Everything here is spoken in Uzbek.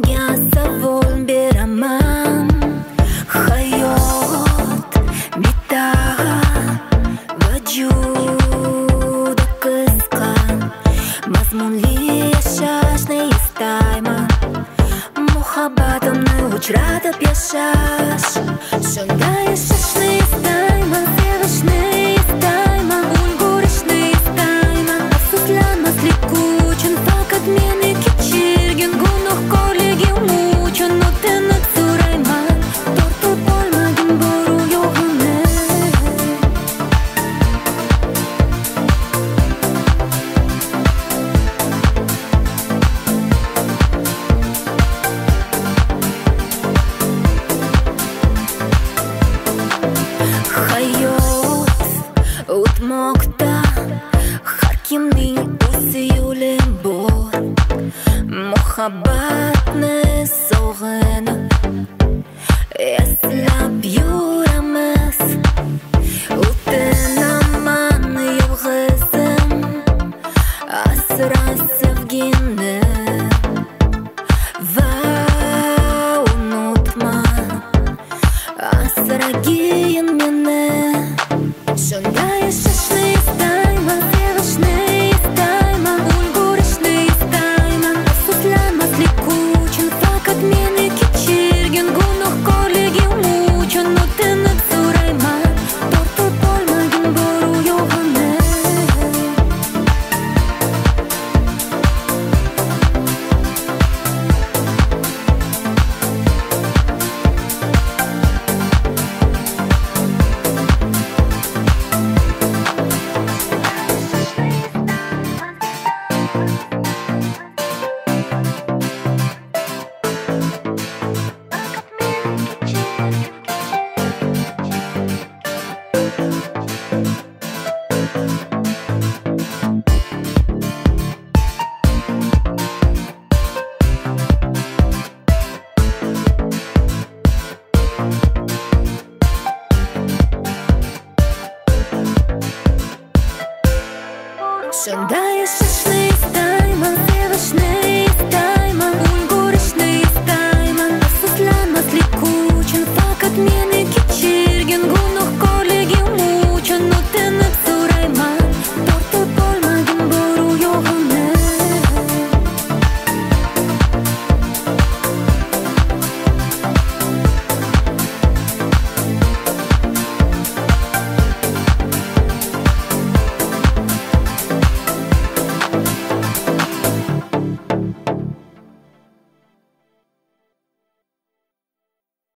senga savol beraman. Hayot bitta va juda qisqa, mazmunli yashashni istayman. Muhabbatimni uchratib yashash, shunda yashashni istayman. Sevishni istayman, ulgurishni istayman. Afsuslanmaslik uchun faqat meni kechirgin, gunohkorligim uchun o'tinib so'rayman. Tortib olmagin boru yo'g'imni. Hayot o'tmoqda, har kimning o'z yo'li bor. Muhabbatni sog'inib eslab yuramiz. O'tinaman yolg'izim, asra sevgini va unutma asragi